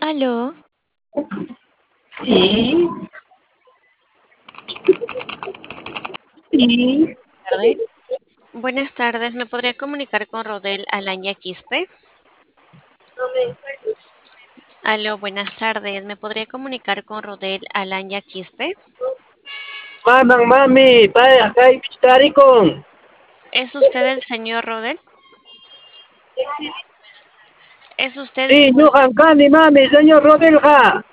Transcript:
Aló, Sí, sí. Tardes. Buenas tardes, ¿me podría comunicar con Rodel Alaña Quispe? Aló, buenas tardes, ¿me podría comunicar con Rodel Alaña Quispe? Mamang mami, pay kay tarikong. ¿Es usted el señor Rodel? ¿Es usted, Sí, disculpe? yuhan ka ni mami, señor Rodel ka.